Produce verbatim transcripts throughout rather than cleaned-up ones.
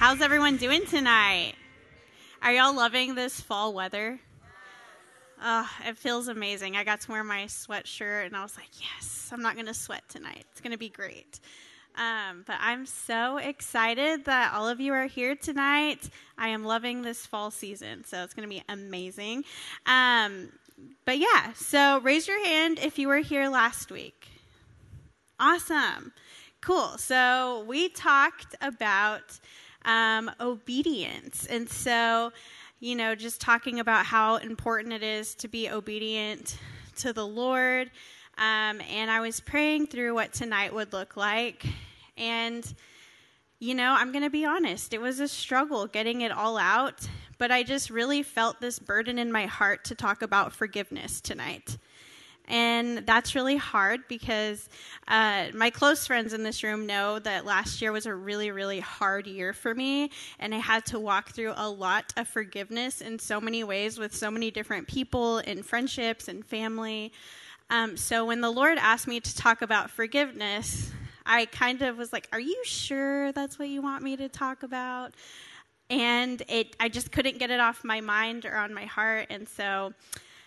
How's everyone doing tonight? Are y'all loving this fall weather? Oh, it feels amazing. I got to wear my sweatshirt, and I was like, yes, I'm not going to sweat tonight. It's going to be great. Um, but I'm so excited that all of you are here tonight. I am loving this fall season, so it's going to be amazing. Um, but yeah, so raise your hand if you were here last week. Awesome. Cool. So we talked about um, obedience. And so, you know, just talking about how important it is to be obedient to the Lord. Um, and I was praying through what tonight would look like. And, you know, I'm going to be honest, it was a struggle getting it all out. But I just really felt this burden in my heart to talk about forgiveness tonight. And that's really hard because uh, my close friends in this room know that last year was a really, really hard year for me. And I had to walk through a lot of forgiveness in so many ways with so many different people in friendships and family. Um, so when the Lord asked me to talk about forgiveness, I kind of was like, are you sure that's what you want me to talk about? And it, I just couldn't get it off my mind or on my heart. And so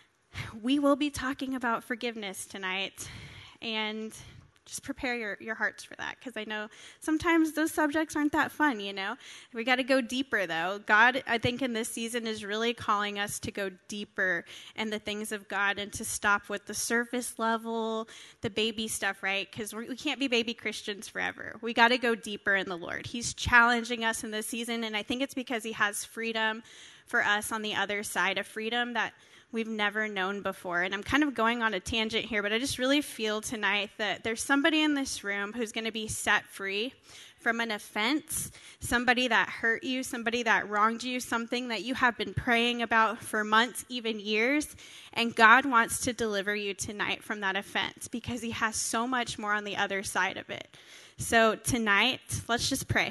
we will be talking about forgiveness tonight, and just prepare your, your hearts for that, because I know sometimes those subjects aren't that fun, you know. We got to go deeper, though. God, I think in this season, is really calling us to go deeper in the things of God and to stop with the surface level, the baby stuff, right? Because we can't be baby Christians forever. We got to go deeper in the Lord. He's challenging us in this season, and I think it's because he has freedom for us on the other side, of freedom that we've never known before. And I'm kind of going on a tangent here, but I just really feel tonight that there's somebody in this room who's going to be set free from an offense, somebody that hurt you, somebody that wronged you, something that you have been praying about for months, even years. And God wants to deliver you tonight from that offense because he has so much more on the other side of it. So tonight, let's just pray.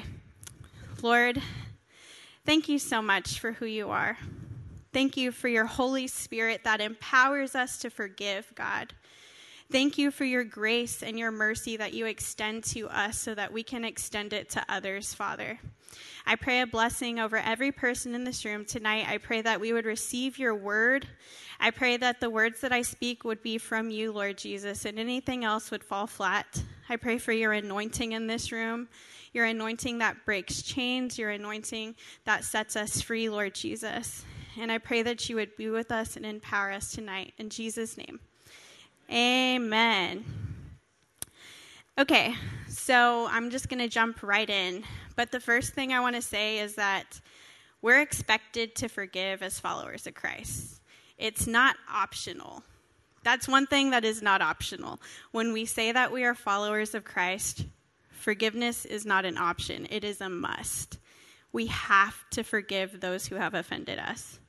Lord, thank you so much for who you are. Thank you for your Holy Spirit that empowers us to forgive, God. Thank you for your grace and your mercy that you extend to us so that we can extend it to others, Father. I pray a blessing over every person in this room tonight. I pray that we would receive your word. I pray that the words that I speak would be from you, Lord Jesus, and anything else would fall flat. I pray for your anointing in this room, your anointing that breaks chains, your anointing that sets us free, Lord Jesus. And I pray that you would be with us and empower us tonight. In Jesus' name, amen. Okay, so I'm just going to jump right in. But the first thing I want to say is that we're expected to forgive as followers of Christ. It's not optional. That's one thing that is not optional. When we say that we are followers of Christ, forgiveness is not an option. It is a must. We have to forgive those who have offended us.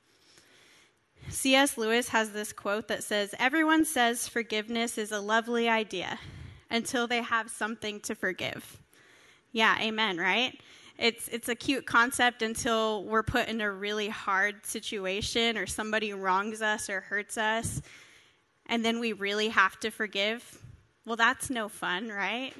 C S Lewis has this quote that says, everyone says forgiveness is a lovely idea until they have something to forgive. Yeah, amen, right? It's it's a cute concept until we're put in a really hard situation or somebody wrongs us or hurts us, and then we really have to forgive. Well, that's no fun, right?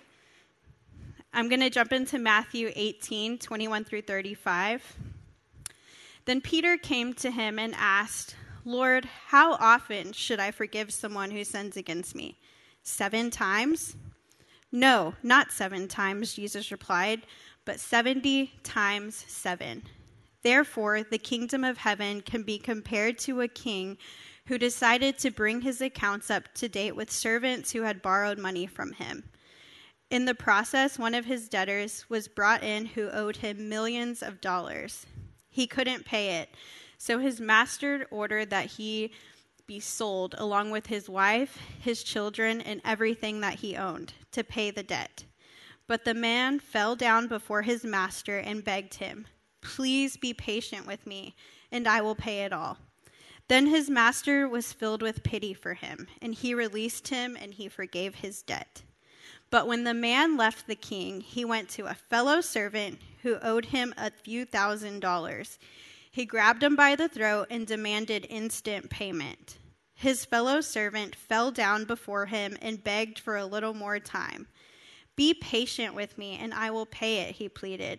I'm going to jump into Matthew eighteen, twenty-one through thirty-five. Then Peter came to him and asked, Lord, how often should I forgive someone who sins against me? Seven times? No, not seven times, Jesus replied, but seventy times seven. Therefore, the kingdom of heaven can be compared to a king who decided to bring his accounts up to date with servants who had borrowed money from him. In the process, one of his debtors was brought in who owed him millions of dollars. He couldn't pay it, so his master ordered that he be sold along with his wife, his children, and everything that he owned to pay the debt. But the man fell down before his master and begged him, please be patient with me, and I will pay it all. Then his master was filled with pity for him, and he released him and he forgave his debt. But when the man left the king, he went to a fellow servant who owed him a few thousand dollars. He grabbed him by the throat and demanded instant payment. His fellow servant fell down before him and begged for a little more time. Be patient with me, and I will pay it, he pleaded.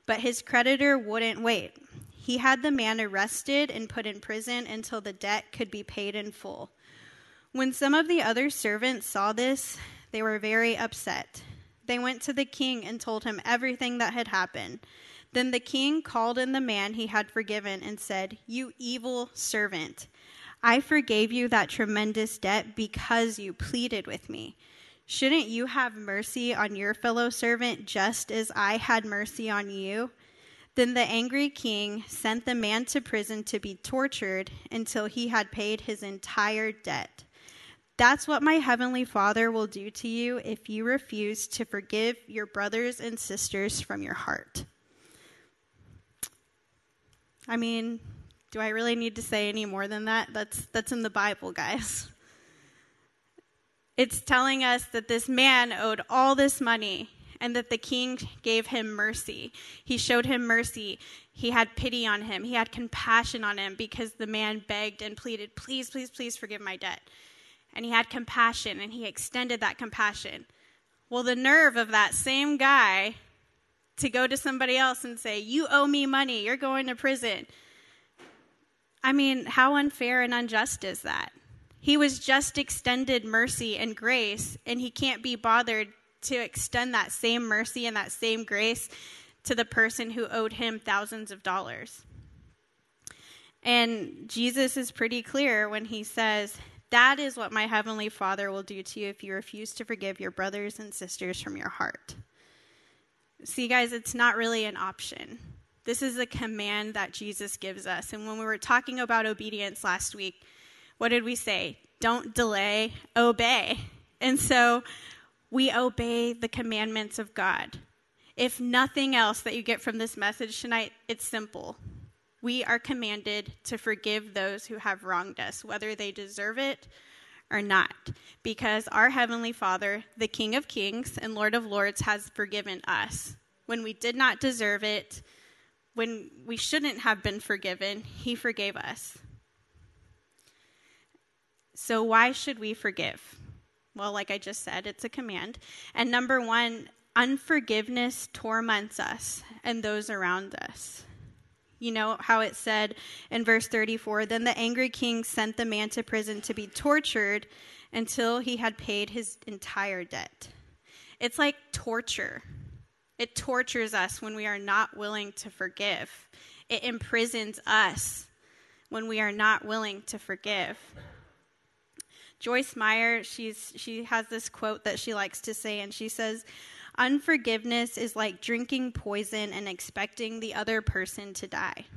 But his creditor wouldn't wait. He had the man arrested and put in prison until the debt could be paid in full. When some of the other servants saw this, they were very upset. They went to the king and told him everything that had happened. Then the king called in the man he had forgiven and said, "You evil servant, I forgave you that tremendous debt because you pleaded with me. Shouldn't you have mercy on your fellow servant just as I had mercy on you?" Then the angry king sent the man to prison to be tortured until he had paid his entire debt. That's what my heavenly Father will do to you if you refuse to forgive your brothers and sisters from your heart. I mean, do I really need to say any more than that? That's that's in the Bible, guys. It's telling us that this man owed all this money and that the king gave him mercy. He showed him mercy. He had pity on him. He had compassion on him because the man begged and pleaded, "Please, please, please forgive my debt." And he had compassion, and he extended that compassion. Well, the nerve of that same guy to go to somebody else and say, "You owe me money. You're going to prison." I mean, how unfair and unjust is that? He was just extended mercy and grace, and he can't be bothered to extend that same mercy and that same grace to the person who owed him thousands of dollars. And Jesus is pretty clear when he says, that is what my heavenly Father will do to you if you refuse to forgive your brothers and sisters from your heart. See, guys, it's not really an option. This is a command that Jesus gives us. And when we were talking about obedience last week, what did we say? Don't delay, obey. And so we obey the commandments of God. If nothing else that you get from this message tonight, it's simple. We are commanded to forgive those who have wronged us, whether they deserve it or not, because our Heavenly Father, the King of Kings and Lord of Lords, has forgiven us. When we did not deserve it, when we shouldn't have been forgiven, he forgave us. So why should we forgive? Well, like I just said, it's a command. And number one, unforgiveness torments us and those around us. You know how it said in verse thirty-four, then the angry king sent the man to prison to be tortured until he had paid his entire debt. It's like torture. It tortures us when we are not willing to forgive. It imprisons us when we are not willing to forgive. Joyce Meyer, she's she has this quote that she likes to say, and she says, unforgiveness is like drinking poison and expecting the other person to die.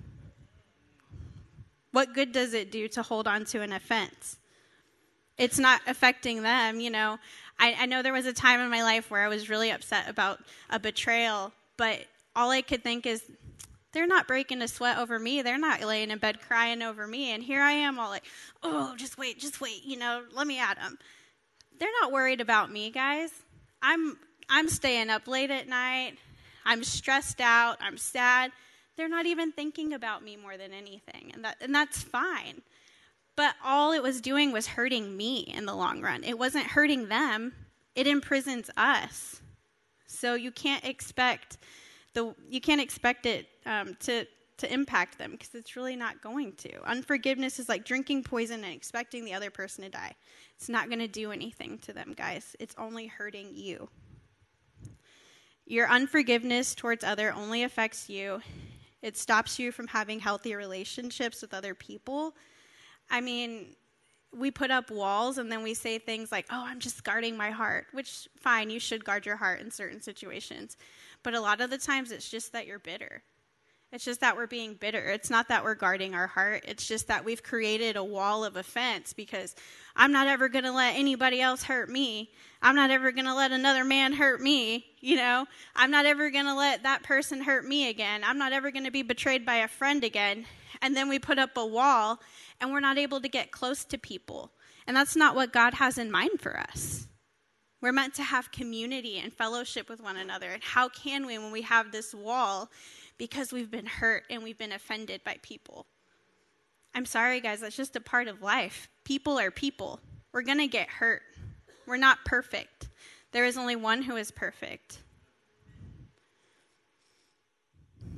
What good does it do to hold on to an offense? It's not affecting them, you know. I, I know there was a time in my life where I was really upset about a betrayal, but all I could think is, they're not breaking a sweat over me. They're not laying in bed crying over me. And here I am all like, oh, just wait, just wait, you know, let me at them. They're not worried about me, guys. I'm I'm staying up late at night. I'm stressed out. I'm sad. They're not even thinking about me more than anything. And that and that's fine. But all it was doing was hurting me in the long run. It wasn't hurting them. It imprisons us. So you can't expect the you can't expect it um, to to impact them, because it's really not going to. Unforgiveness is like drinking poison and expecting the other person to die. It's not going to do anything to them, guys. It's only hurting you. Your unforgiveness towards other only affects you. It stops you from having healthy relationships with other people. I mean, we put up walls and then we say things like, oh, I'm just guarding my heart, which, fine, you should guard your heart in certain situations. But a lot of the times it's just that you're bitter. It's just that we're being bitter. It's not that we're guarding our heart. It's just that we've created a wall of offense because I'm not ever going to let anybody else hurt me. I'm not ever going to let another man hurt me. You know, I'm not ever going to let that person hurt me again. I'm not ever going to be betrayed by a friend again. And then we put up a wall and we're not able to get close to people. And that's not what God has in mind for us. We're meant to have community and fellowship with one another. And how can we when we have this wall? Because we've been hurt and we've been offended by people. I'm sorry, guys, that's just a part of life. People are people. We're going to get hurt. We're not perfect. There is only one who is perfect.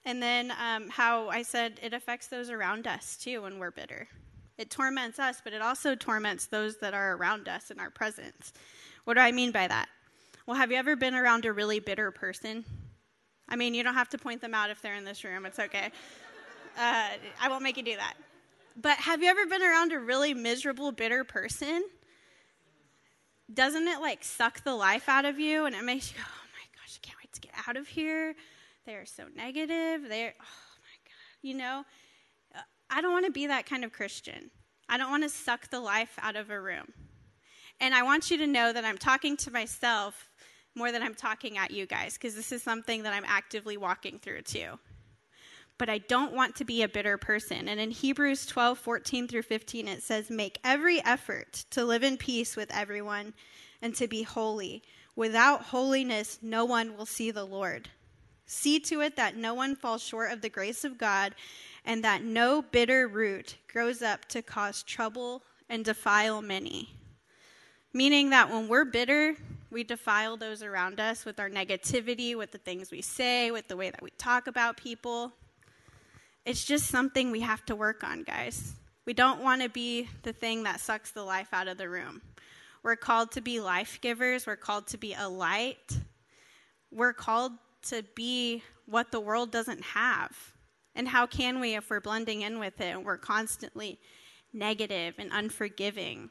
And then um, how I said it affects those around us too when we're bitter. It torments us, but it also torments those that are around us in our presence. What do I mean by that? Well, have you ever been around a really bitter person? I mean, you don't have to point them out if they're in this room. It's okay. Uh, I won't make you do that. But have you ever been around a really miserable, bitter person? Doesn't it, like, suck the life out of you? And it makes you go, oh, my gosh, I can't wait to get out of here. They're so negative. They're, oh, my God. You know, I don't want to be that kind of Christian. I don't want to suck the life out of a room. And I want you to know that I'm talking to myself more than I'm talking at you guys, because this is something that I'm actively walking through too. But I don't want to be a bitter person. And in Hebrews twelve, fourteen through fifteen, it says, make every effort to live in peace with everyone and to be holy. Without holiness, no one will see the Lord. See to it that no one falls short of the grace of God, and that no bitter root grows up to cause trouble and defile many. Meaning that when we're bitter, we defile those around us with our negativity, with the things we say, with the way that we talk about people. It's just something we have to work on, guys. We don't want to be the thing that sucks the life out of the room. We're called to be life givers. We're called to be a light. We're called to be what the world doesn't have. And how can we if we're blending in with it and we're constantly negative and unforgiving?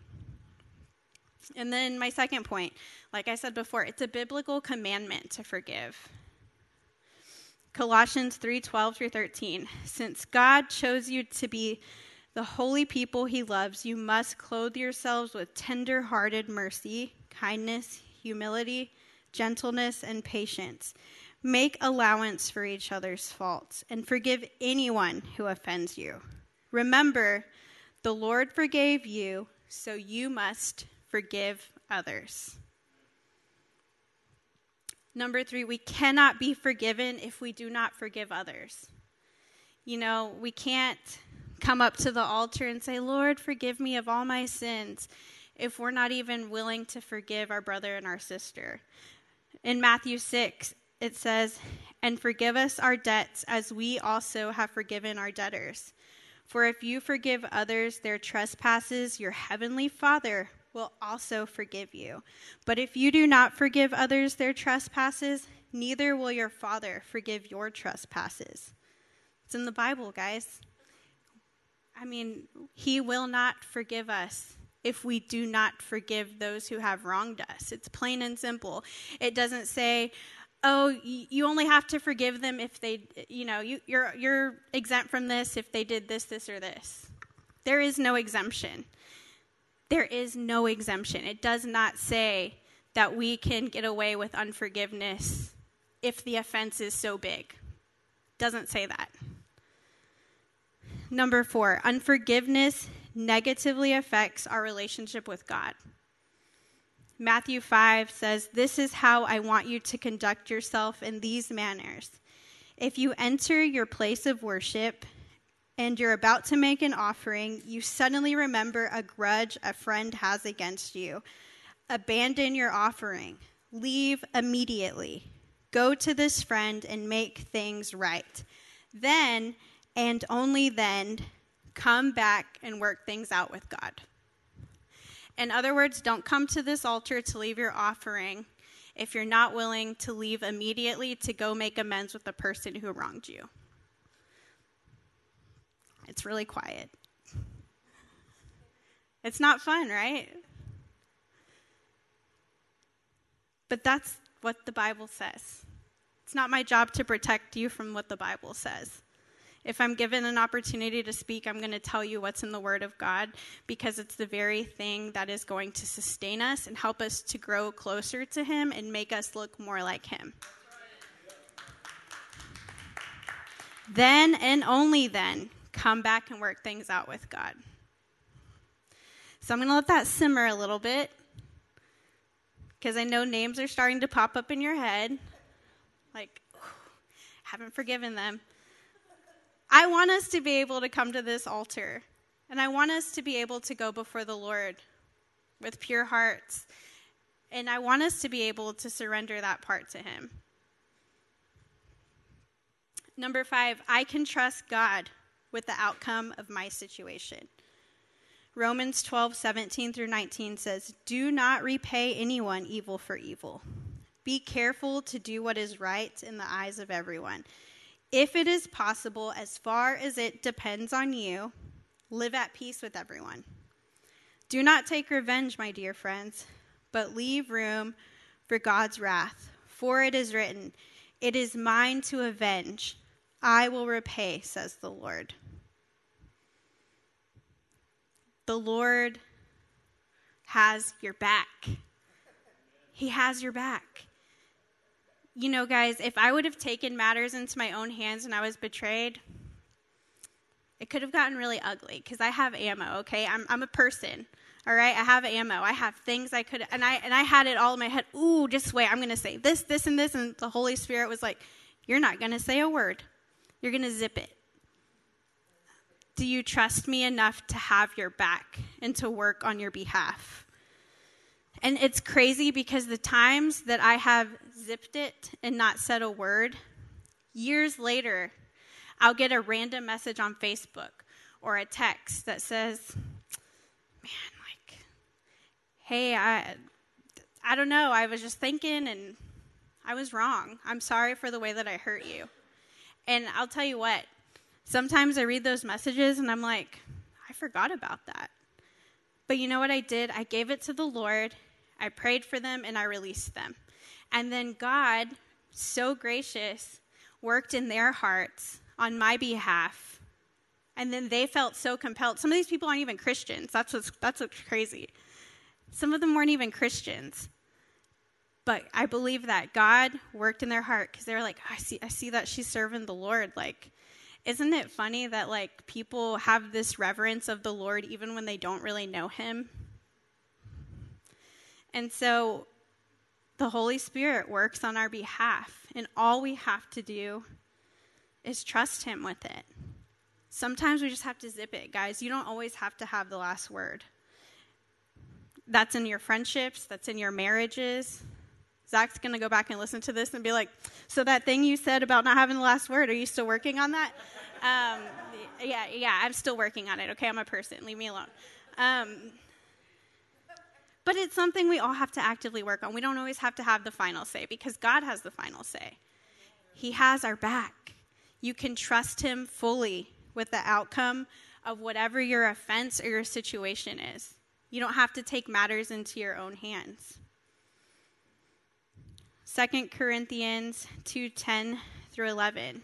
And then my second point, like I said before, it's a biblical commandment to forgive. Colossians three, twelve through thirteen. Since God chose you to be the holy people he loves, you must clothe yourselves with tender-hearted mercy, kindness, humility, gentleness, and patience. Make allowance for each other's faults and forgive anyone who offends you. Remember, the Lord forgave you, so you must forgive others. Number three, we cannot be forgiven if we do not forgive others. You know, we can't come up to the altar and say, Lord, forgive me of all my sins, if we're not even willing to forgive our brother and our sister. In Matthew six, it says, and forgive us our debts as we also have forgiven our debtors. For if you forgive others their trespasses, your heavenly Father will also forgive you. But if you do not forgive others their trespasses, neither will your Father forgive your trespasses. It's in the Bible, guys. I mean, he will not forgive us if we do not forgive those who have wronged us. It's plain and simple. It doesn't say, oh, you only have to forgive them if they, you know, you, you're you're exempt from this if they did this, this, or this. There is no exemption. There is no exemption. It does not say that we can get away with unforgiveness if the offense is so big. It doesn't say that. Number four, unforgiveness negatively affects our relationship with God. Matthew five says, this is how I want you to conduct yourself in these manners. If you enter your place of worship and you're about to make an offering, you suddenly remember a grudge a friend has against you. Abandon your offering. Leave immediately. Go to this friend and make things right. Then, and only then, come back and work things out with God. In other words, don't come to this altar to leave your offering if you're not willing to leave immediately to go make amends with the person who wronged you. It's really quiet. It's not fun, right? But that's what the Bible says. It's not my job to protect you from what the Bible says. If I'm given an opportunity to speak, I'm going to tell you what's in the Word of God, because it's the very thing that is going to sustain us and help us to grow closer to Him and make us look more like Him. Then and only then, come back and work things out with God. So I'm going to let that simmer a little bit, because I know names are starting to pop up in your head. Like, haven't forgiven them. I want us to be able to come to this altar, and I want us to be able to go before the Lord with pure hearts, and I want us to be able to surrender that part to Him. Number five, I can trust God with the outcome of my situation. Romans twelve, seventeen through nineteen says, do not repay anyone evil for evil. Be careful to do what is right in the eyes of everyone. If it is possible, as far as it depends on you, live at peace with everyone. Do not take revenge, my dear friends, but leave room for God's wrath. For it is written, it is mine to avenge. I will repay, says the Lord. The Lord has your back. He has your back. You know, guys, if I would have taken matters into my own hands and I was betrayed, it could have gotten really ugly because I have ammo, okay? I'm I'm a person, all right? I have ammo. I have things I could, and I and I had it all in my head. Ooh, just wait. I'm going to say this, this, and this. And the Holy Spirit was like, you're not going to say a word. You're going to zip it. Do you trust me enough to have your back and to work on your behalf? And it's crazy because the times that I have zipped it and not said a word, years later, I'll get a random message on Facebook or a text that says, man, like, hey, I, I don't know. I was just thinking and I was wrong. I'm sorry for the way that I hurt you. And I'll tell you what. Sometimes I read those messages and I'm like, I forgot about that. But you know what I did? I gave it to the Lord. I prayed for them and I released them. And then God, so gracious, worked in their hearts on my behalf. And then they felt so compelled. Some of these people aren't even Christians. That's what's, that's what's crazy. Some of them weren't even Christians. But I believe that God worked in their heart because they were like, I see, I see that she's serving the Lord. Like, isn't it funny that, like, people have this reverence of the Lord even when they don't really know him? And so the Holy Spirit works on our behalf, and all we have to do is trust him with it. Sometimes we just have to zip it, guys. You don't always have to have the last word. That's in your friendships. That's in your marriages. Zach's going to go back and listen to this and be like, so that thing you said about not having the last word, are you still working on that? Um, yeah, yeah, I'm still working on it. Okay, I'm a person. Leave me alone. Um, but it's something we all have to actively work on. We don't always have to have the final say because God has the final say. He has our back. You can trust him fully with the outcome of whatever your offense or your situation is. You don't have to take matters into your own hands. Second Corinthians two ten through eleven.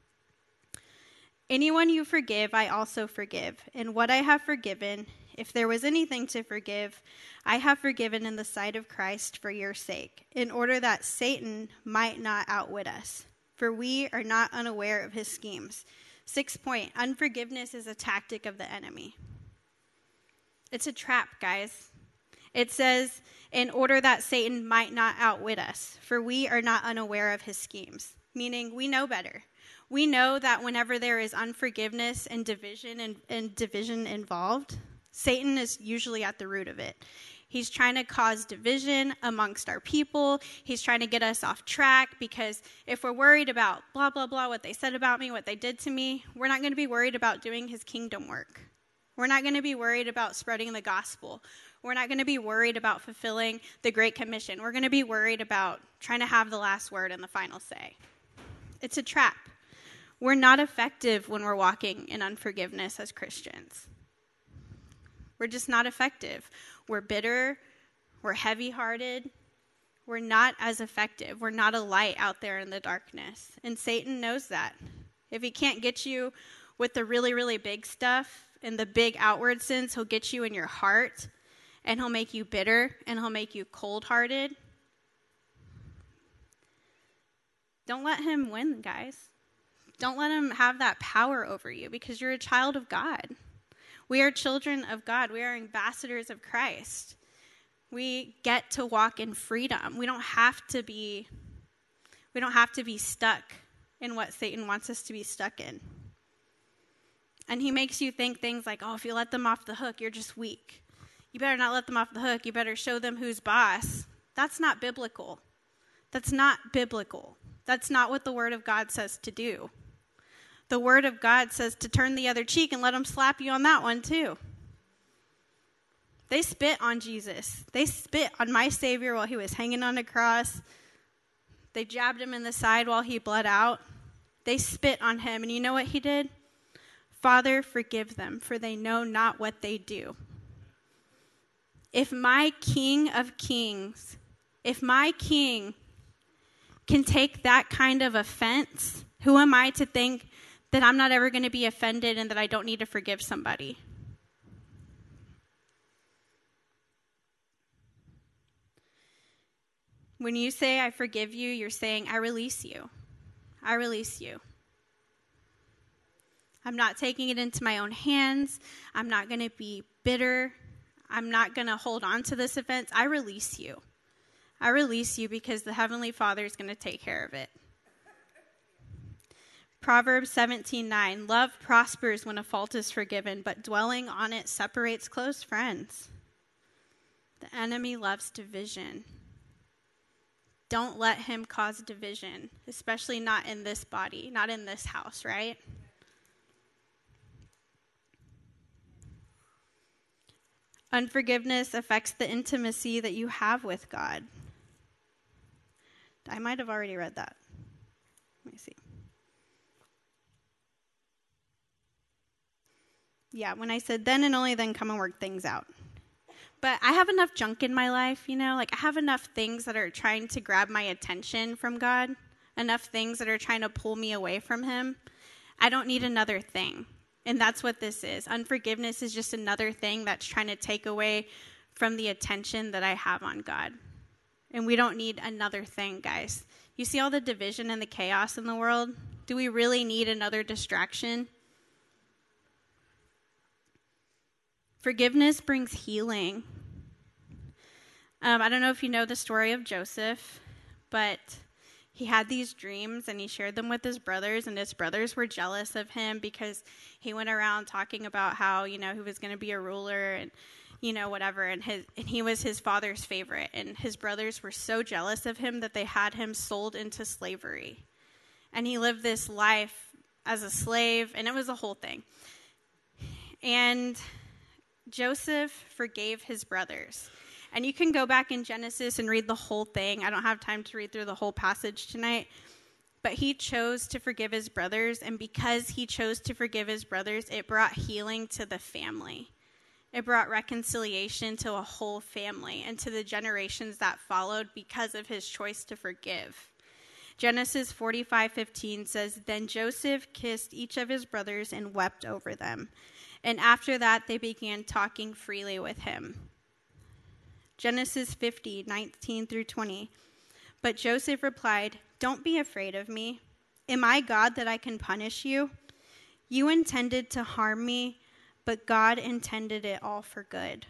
Anyone you forgive, I also forgive. And what I have forgiven, if there was anything to forgive, I have forgiven in the sight of Christ for your sake, in order that Satan might not outwit us. For we are not unaware of his schemes. Sixth point, unforgiveness is a tactic of the enemy. It's a trap, guys. It says, in order that Satan might not outwit us, for we are not unaware of his schemes. Meaning, we know better. We know that whenever there is unforgiveness and division and, and division involved, Satan is usually at the root of it. He's trying to cause division amongst our people. He's trying to get us off track because if we're worried about blah, blah, blah, what they said about me, what they did to me, we're not going to be worried about doing his kingdom work. We're not going to be worried about spreading the gospel. We're not going to be worried about fulfilling the Great Commission. We're going to be worried about trying to have the last word and the final say. It's a trap. We're not effective when we're walking in unforgiveness as Christians. We're just not effective. We're bitter. We're heavy-hearted. We're not as effective. We're not a light out there in the darkness. And Satan knows that. If he can't get you with the really, really big stuff and the big outward sins, he'll get you in your heart, and he'll make you bitter, and he'll make you cold-hearted. Don't let him win, guys. Don't let him have that power over you because you're a child of God. We are children of God. We are ambassadors of Christ. We get to walk in freedom. We don't have to be, we don't have to be stuck in what Satan wants us to be stuck in. And he makes you think things like, oh, if you let them off the hook, you're just weak. You better not let them off the hook. You better show them who's boss. That's not biblical. That's not biblical. That's not what the Word of God says to do. The word of God says to turn the other cheek and let them slap you on that one too. They spit on Jesus. They spit on my Savior while he was hanging on the cross. They jabbed him in the side while he bled out. They spit on him. And you know what he did? Father, forgive them, for they know not what they do. If my King of Kings, if my King can take that kind of offense, who am I to think that I'm not ever going to be offended and that I don't need to forgive somebody? When you say, I forgive you, you're saying, I release you. I release you. I'm not taking it into my own hands. I'm not going to be bitter. I'm not going to hold on to this offense. I release you. I release you because the Heavenly Father is going to take care of it. Proverbs seventeen nine, love prospers when a fault is forgiven, but dwelling on it separates close friends. The enemy loves division. Don't let him cause division, especially not in this body, not in this house, right? Unforgiveness affects the intimacy that you have with God. I might have already read that. Let me see. Yeah, when I said then and only then come and work things out. But I have enough junk in my life, you know, like I have enough things that are trying to grab my attention from God, enough things that are trying to pull me away from him. I don't need another thing. And that's what this is. Unforgiveness is just another thing that's trying to take away from the attention that I have on God. And we don't need another thing, guys. You see all the division and the chaos in the world? Do we really need another distraction? Forgiveness brings healing. Um, I don't know if you know the story of Joseph, but he had these dreams and he shared them with his brothers, and his brothers were jealous of him because he went around talking about how, you know, he was going to be a ruler and, you know, whatever, and his and he was his father's favorite, and his brothers were so jealous of him that they had him sold into slavery. And he lived this life as a slave, and it was a whole thing. And Joseph forgave his brothers. And you can go back in Genesis and read the whole thing. I don't have time to read through the whole passage tonight. But he chose to forgive his brothers. And because he chose to forgive his brothers, it brought healing to the family. It brought reconciliation to a whole family and to the generations that followed because of his choice to forgive. Genesis forty-five fifteen says, then Joseph kissed each of his brothers and wept over them. And after that, they began talking freely with him. Genesis fifty nineteen through twenty. But Joseph replied, don't be afraid of me. Am I God that I can punish you? You intended to harm me, but God intended it all for good.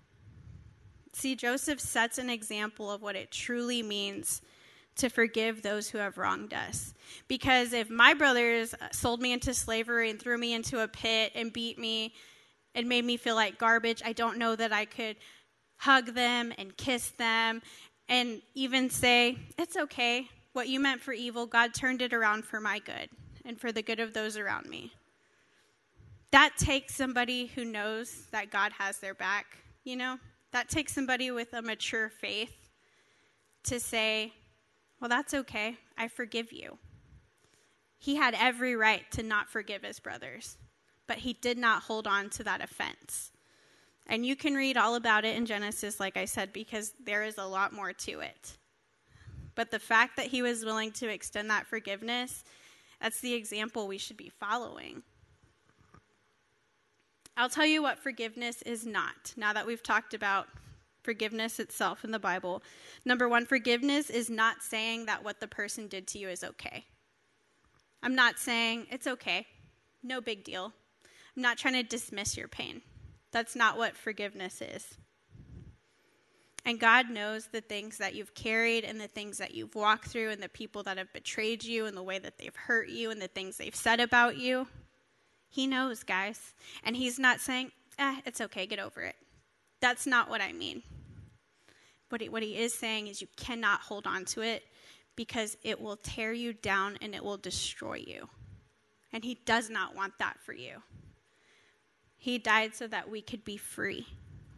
See, Joseph sets an example of what it truly means to forgive those who have wronged us. Because if my brothers sold me into slavery and threw me into a pit and beat me and made me feel like garbage, I don't know that I could hug them and kiss them and even say, it's okay. What you meant for evil, God turned it around for my good and for the good of those around me. That takes somebody who knows that God has their back, you know? That takes somebody with a mature faith to say, well, that's okay. I forgive you. He had every right to not forgive his brothers, but he did not hold on to that offense. And you can read all about it in Genesis, like I said, because there is a lot more to it. But the fact that he was willing to extend that forgiveness, that's the example we should be following. I'll tell you what forgiveness is not, now that we've talked about forgiveness itself in the Bible. Number one, forgiveness is not saying that what the person did to you is okay. I'm not saying it's okay, no big deal. I'm not trying to dismiss your pain. That's not what forgiveness is. And God knows the things that you've carried and the things that you've walked through and the people that have betrayed you and the way that they've hurt you and the things they've said about you. He knows, guys. And he's not saying, eh, it's okay, get over it. That's not what I mean. What he, what he is saying is you cannot hold on to it because it will tear you down and it will destroy you. And he does not want that for you. He died so that we could be free.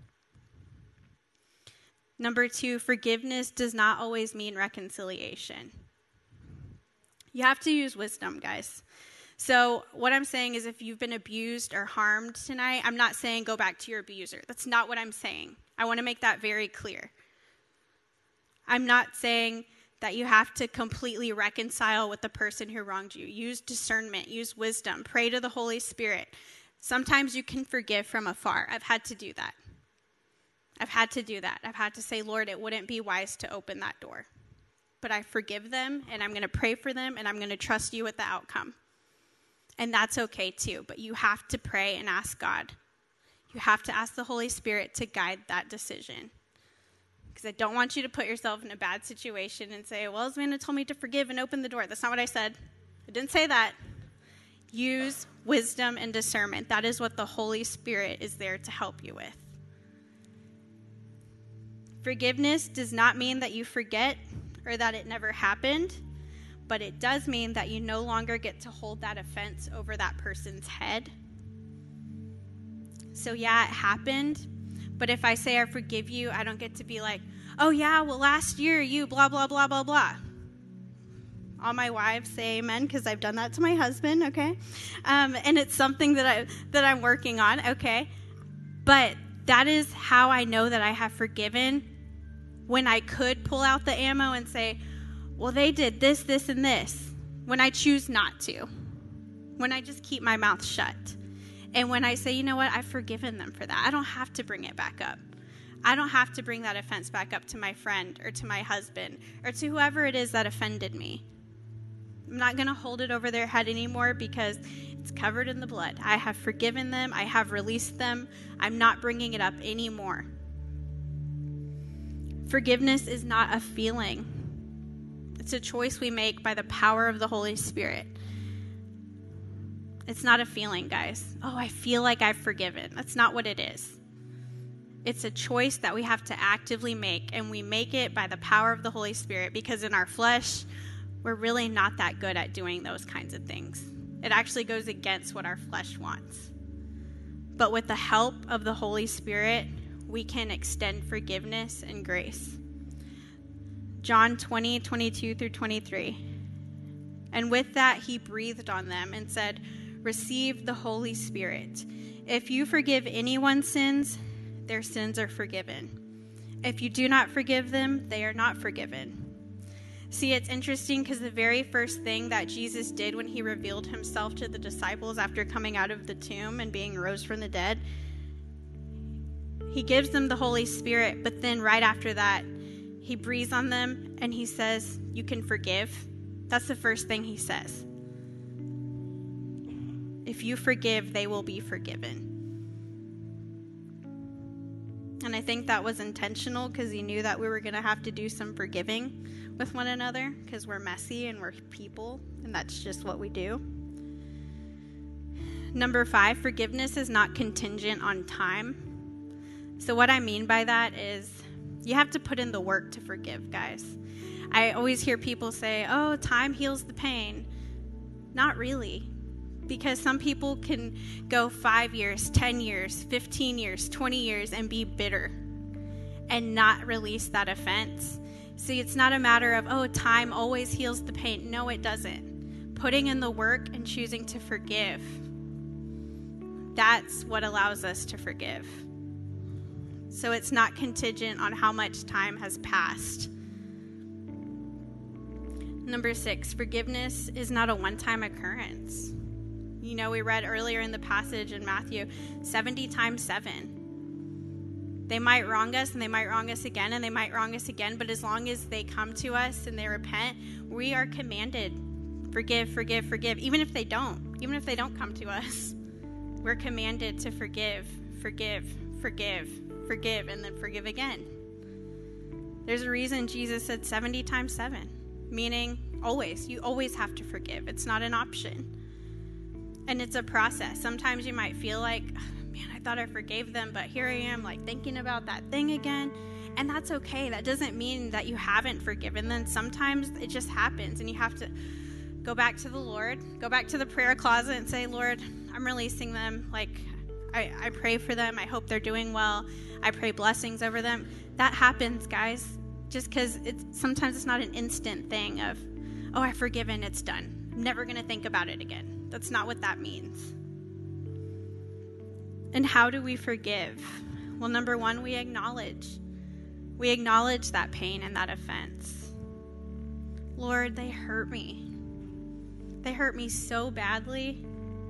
Number two, forgiveness does not always mean reconciliation. You have to use wisdom, guys. So what I'm saying is if you've been abused or harmed tonight, I'm not saying go back to your abuser. That's not what I'm saying. I want to make that very clear. I'm not saying that you have to completely reconcile with the person who wronged you. Use discernment, use wisdom, pray to the Holy Spirit. Sometimes you can forgive from afar. I've had to do that. I've had to do that. I've had to say, Lord, it wouldn't be wise to open that door. But I forgive them, and I'm going to pray for them, and I'm going to trust you with the outcome. And that's okay too. But you have to pray and ask God. You have to ask the Holy Spirit to guide that decision. Because I don't want you to put yourself in a bad situation and say, well, Savannah told me to forgive and open the door. That's not what I said. I didn't say that. Use wisdom and discernment. That is what the Holy Spirit is there to help you with. Forgiveness does not mean that you forget or that it never happened, but it does mean that you no longer get to hold that offense over that person's head. So yeah, it happened, but if I say I forgive you, I don't get to be like, oh yeah, well last year you blah, blah, blah, blah, blah. All my wives say amen, because I've done that to my husband, okay? Um, and it's something that, I, that I'm working on, okay? But that is how I know that I have forgiven, when I could pull out the ammo and say, well, they did this, this, and this, when I choose not to, when I just keep my mouth shut. And when I say, you know what, I've forgiven them for that. I don't have to bring it back up. I don't have to bring that offense back up to my friend or to my husband or to whoever it is that offended me. I'm not going to hold it over their head anymore because it's covered in the blood. I have forgiven them. I have released them. I'm not bringing it up anymore. Forgiveness is not a feeling. It's a choice we make by the power of the Holy Spirit. It's not a feeling, guys. Oh, I feel like I've forgiven. That's not what it is. It's a choice that we have to actively make, and we make it by the power of the Holy Spirit because in our flesh, we're really not that good at doing those kinds of things. It actually goes against what our flesh wants. But with the help of the Holy Spirit, we can extend forgiveness and grace. John twenty, twenty-two through twenty-three. And with that, he breathed on them and said, receive the Holy Spirit. If you forgive anyone's sins, their sins are forgiven. If you do not forgive them, they are not forgiven. See, it's interesting because the very first thing that Jesus did when he revealed himself to the disciples after coming out of the tomb and being rose from the dead, he gives them the Holy Spirit, but then right after that, he breathes on them and he says, you can forgive. That's the first thing he says. If you forgive, they will be forgiven. And I think that was intentional because he knew that we were going to have to do some forgiving with one another because we're messy and we're people, and that's just what we do. Number five, forgiveness is not contingent on time. So what I mean by that is you have to put in the work to forgive, guys. I always hear people say, oh, time heals the pain. Not really. Because some people can go five years, ten years, fifteen years, twenty years and be bitter and not release that offense. See, it's not a matter of, oh, time always heals the pain. No, it doesn't. Putting in the work and choosing to forgive, that's what allows us to forgive. So it's not contingent on how much time has passed. Number six, forgiveness is not a one-time occurrence. You know, we read earlier in the passage in Matthew, seventy times seven. They might wrong us, and they might wrong us again, and they might wrong us again, but as long as they come to us and they repent, we are commanded, forgive, forgive, forgive. Even if they don't, even if they don't come to us, we're commanded to forgive, forgive, forgive, forgive, and then forgive again. There's a reason Jesus said seventy times seven, meaning always. You always have to forgive. It's not an option. And it's a process. Sometimes you might feel like, oh, man, I thought I forgave them, but here I am, like, thinking about that thing again. And that's okay. That doesn't mean that you haven't forgiven them. Sometimes it just happens, and you have to go back to the Lord, go back to the prayer closet and say, Lord, I'm releasing them. Like, I, I pray for them. I hope they're doing well. I pray blessings over them. That happens, guys, just because it's sometimes it's not an instant thing of, oh, I've forgiven, it's done. I'm never going to think about it again. That's not what that means. And how do we forgive? Well, number one, we acknowledge. We acknowledge that pain and that offense. Lord, they hurt me. They hurt me so badly.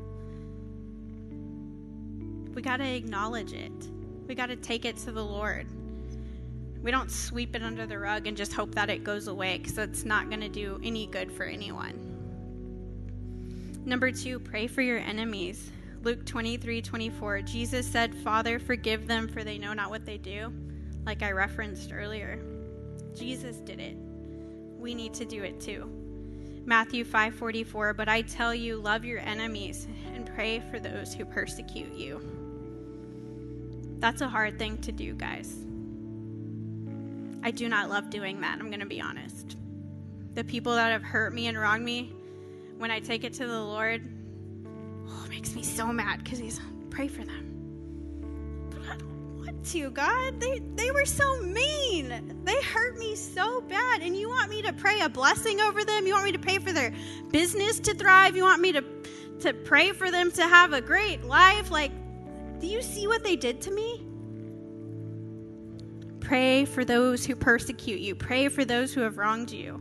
We got to acknowledge it. We got to take it to the Lord. We don't sweep it under the rug and just hope that it goes away, because that's not going to do any good for anyone. Number two, pray for your enemies. Luke twenty-three twenty-four, Jesus said, Father, forgive them, for they know not what they do. Like I referenced earlier. Jesus did it. We need to do it too. Matthew five forty-four, but I tell you, love your enemies and pray for those who persecute you. That's a hard thing to do, guys. I do not love doing that, I'm going to be honest. The people that have hurt me and wronged me, when I take it to the Lord, oh, it makes me so mad, because he's, pray for them. But I don't want to, God. They, they were so mean. They hurt me so bad, and you want me to pray a blessing over them? You want me to pray for their business to thrive? You want me to, to pray for them to have a great life? Like, do you see what they did to me? Pray for those who persecute you. Pray for those who have wronged you.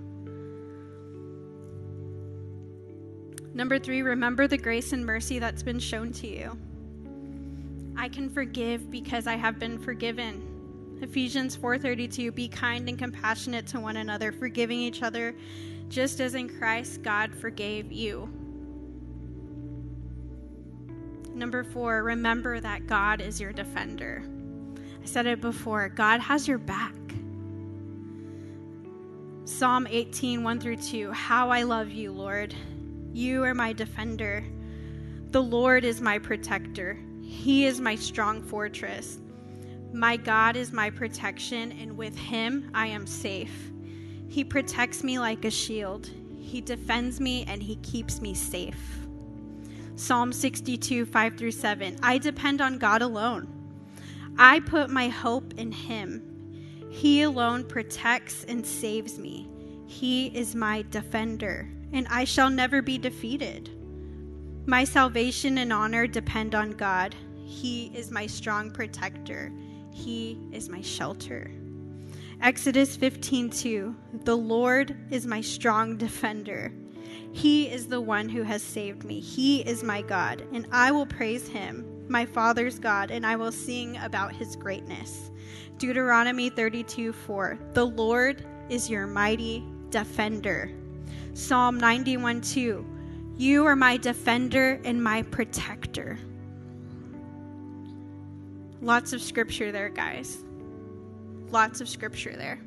Number three, remember the grace and mercy that's been shown to you. I can forgive because I have been forgiven. Ephesians four thirty-two, be kind and compassionate to one another, forgiving each other, just as in Christ God forgave you. Number four, remember that God is your defender. I said it before, God has your back. Psalm eighteen, one through two, how I love you, Lord. You are my defender. The Lord is my protector. He is my strong fortress. My God is my protection, and with him I am safe. He protects me like a shield. He defends me, and he keeps me safe. Psalm sixty-two, five through seven. I depend on God alone. I put my hope in him. He alone protects and saves me. He is my defender, and I shall never be defeated. My salvation and honor depend on God. He is my strong protector. He is my shelter. Exodus fifteen two. The Lord is my strong defender. He is the one who has saved me. He is my God, and I will praise him, my Father's God, and I will sing about his greatness. Deuteronomy thirty-two four. The Lord is your mighty defender. Psalm ninety-one two. You are my defender and my protector. Lots of scripture there, guys. Lots of scripture there.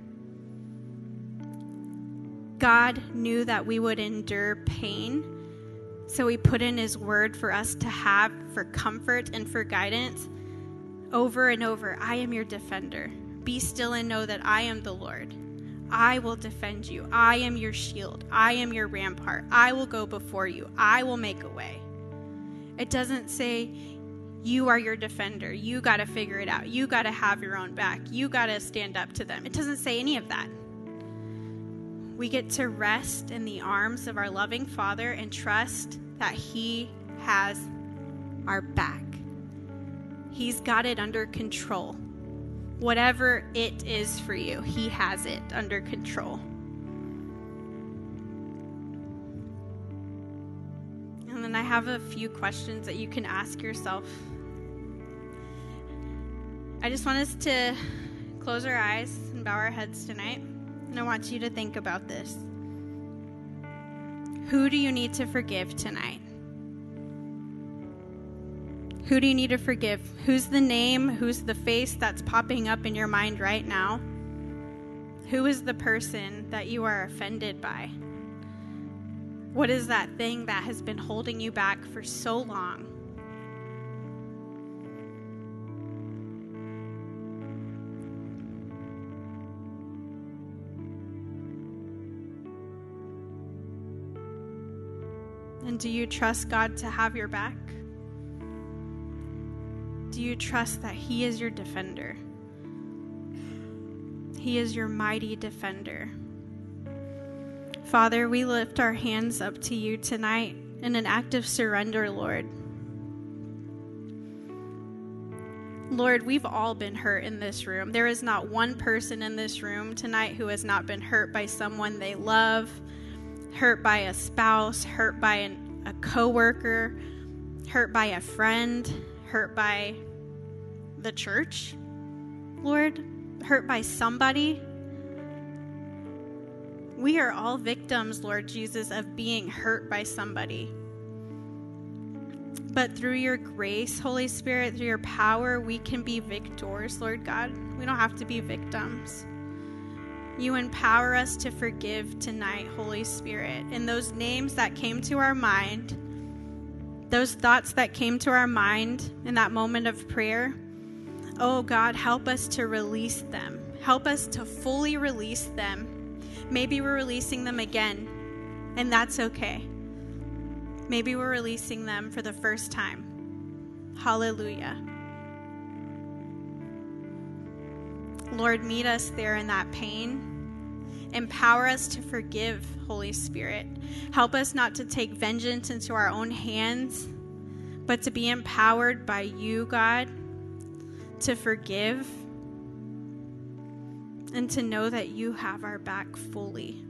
God knew that we would endure pain, so he put in his word for us to have for comfort and for guidance over and over. I am your defender. Be still and know that I am the Lord. I will defend you. I am your shield. I am your rampart. I will go before you. I will make a way. It doesn't say you are your defender. You got to figure it out. You got to have your own back. You got to stand up to them. It doesn't say any of that. We get to rest in the arms of our loving Father and trust that he has our back. He's got it under control. Whatever it is for you, he has it under control. And then I have a few questions that you can ask yourself. I just want us to close our eyes and bow our heads tonight. And I want you to think about this. Who do you need to forgive tonight? Who do you need to forgive? Who's the name? Who's the face that's popping up in your mind right now? Who is the person that you are offended by? What is that thing that has been holding you back for so long? Do you trust God to have your back? Do you trust that He is your defender? He is your mighty defender. Father, we lift our hands up to you tonight in an act of surrender, Lord. Lord, we've all been hurt in this room. There is not one person in this room tonight who has not been hurt by someone they love, hurt by a spouse, hurt by an, a coworker, hurt by a friend, hurt by the church, Lord, hurt by somebody. We are all victims, Lord Jesus, of being hurt by somebody. But through your grace, Holy Spirit, through your power, we can be victors, Lord God. We don't have to be victims. You empower us to forgive tonight, Holy Spirit. And those names that came to our mind, those thoughts that came to our mind in that moment of prayer, oh God, help us to release them. Help us to fully release them. Maybe we're releasing them again, and that's okay. Maybe we're releasing them for the first time. Hallelujah. Lord, meet us there in that pain. Empower us to forgive, Holy Spirit. Help us not to take vengeance into our own hands, but to be empowered by you, God, to forgive and to know that you have our back fully.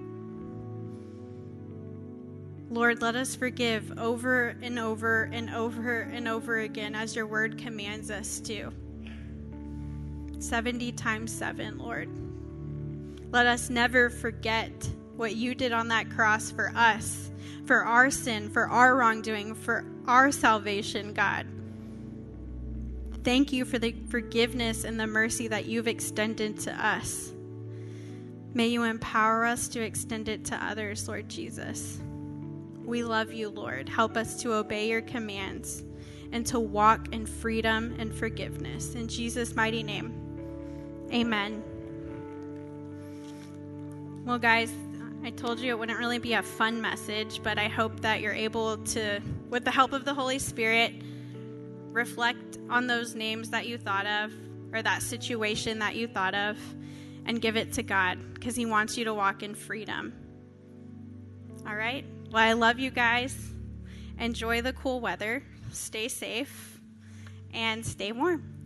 Lord, let us forgive over and over and over and over again as your word commands us to. seventy times seven, Lord. Let us never forget what you did on that cross for us, for our sin, for our wrongdoing, for our salvation, God. Thank you for the forgiveness and the mercy that you've extended to us. May you empower us to extend it to others, Lord Jesus. We love you, Lord. Help us to obey your commands and to walk in freedom and forgiveness. In Jesus' mighty name, amen. Well, guys, I told you it wouldn't really be a fun message, but I hope that you're able to, with the help of the Holy Spirit, reflect on those names that you thought of or that situation that you thought of and give it to God because he wants you to walk in freedom. All right? Well, I love you guys. Enjoy the cool weather. Stay safe and stay warm.